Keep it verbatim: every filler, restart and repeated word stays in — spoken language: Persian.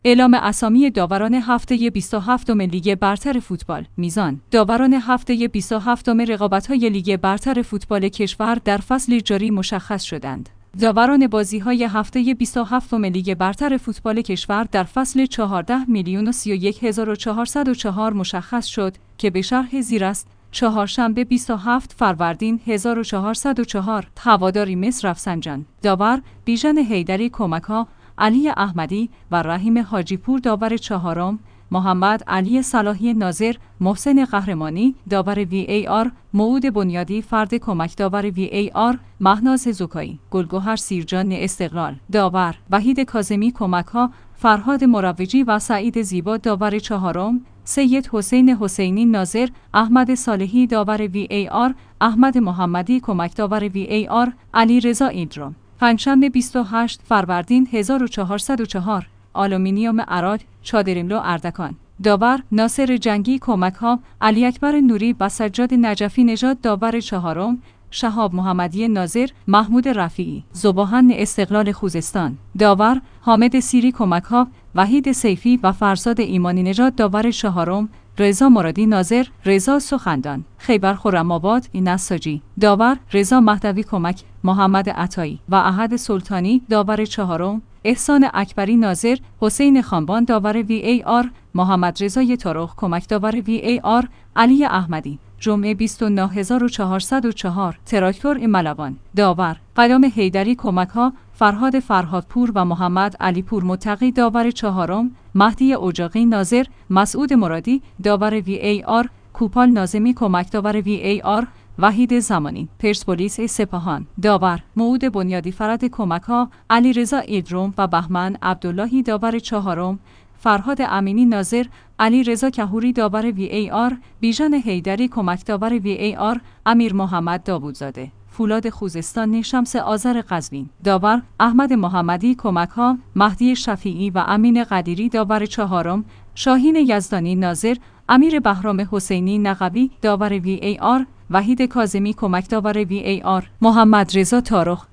اعلام اسامی داوران هفته بیست و هفتم لیگ برتر فوتبال. میزان: داوران هفته بیست و هفتم رقابت‌های لیگ برتر فوتبال کشور در فصل جاری مشخص شدند. داوران بازی‌های هفته بیست و هفتم لیگ برتر فوتبال کشور در فصل چهارده میلیون و سی و یک هزار و چهارصد و چهار مشخص شد که به شرح زیر است: چهارشنبه بیست و هفتم فروردین هزار و چهارصد و چهار. هواداری مس رفسنجان. داور: بیژن حیدری. کمک‌ها: علی احمدی و رحیم حاجی‌پور. داور چهارم: محمد علی صلاحی ناظر. محسن قهرمانی. داور وی ای آر: موعود بنیادی. فرد کمک داور وی ای آر: مهناز زکایی. گلگهر سیرجان. استقلال. داور: وحید کاظمی. کمک‌ها: فرهاد مروجی و سعید زیبا. داور چهارم: سید حسین حسینی. ناظر: احمد صالحی. داور وی ای آر: احمد محمدی. کمک داور وی ای آر: علی رضا ایلدرم. پنجشنبه بیست و هشتم فروردین هزار و چهارصد و چهار. آلومینیوم عراق. چادرملو اردکان. داور: ناصر جنگی. کمک‌ها: علی اکبر نوری و سجاد نجفی نژاد. داور چهارم: شهاب محمدی. ناظر: محمود رفیعی. ذوباهن. استقلال خوزستان. داور: حامد سیری. کمک‌ها: وحید سیفی و فرزاد ایمانی نژاد. داور چهارم: رضا مرادی. ناظر: رضا سخندان. خیبر خرم‌آباد. نساجی. داور: رضا مهدوی. کمک: محمد عطایی و احد سلطانی. داور چهارم: احسان اکبری. ناظر: حسین خانبان. داور وی ای آر: محمد رضا طارق. کمک داور وی ای آر: علی احمدی. جمعه بیست و نه هزار و چهارصد و چهار. تراکتور ملوان. داور: قیام حیدری. کمک‌ها: فرهاد فرهادپور و محمد علی پور متقی. داور چهارم: مهدی اجاقی. ناظر: مسعود مرادی. داور وی ای آر: کوپال ناظمی. کمک داور وی ای آر: وحید زمانی. پرسپولیس سپاهان. داور: موعود بنیادی. فرد کمک‌ها: علی رضا ایلدرم و بهمن عبداللهی. داور چهارم: فرهاد امینی. ناظر: علی رضا کهوری. داور وی ای آر: بیژن حیدری. کمک داور وی ای آر: امیر محمد داوودزاده. فولاد خوزستان. شمس آذر قزوین. داور: احمد محمدی. کمک‌ها: مهدی شفیعی و امین قدیری. داور چهارم: شاهین یزدانی. ناظر: امیر بهرام حسینی نقبی. داور وی ای آر: وحید کاظمی. کمک داور وی ای آر: محمد رضا طارق.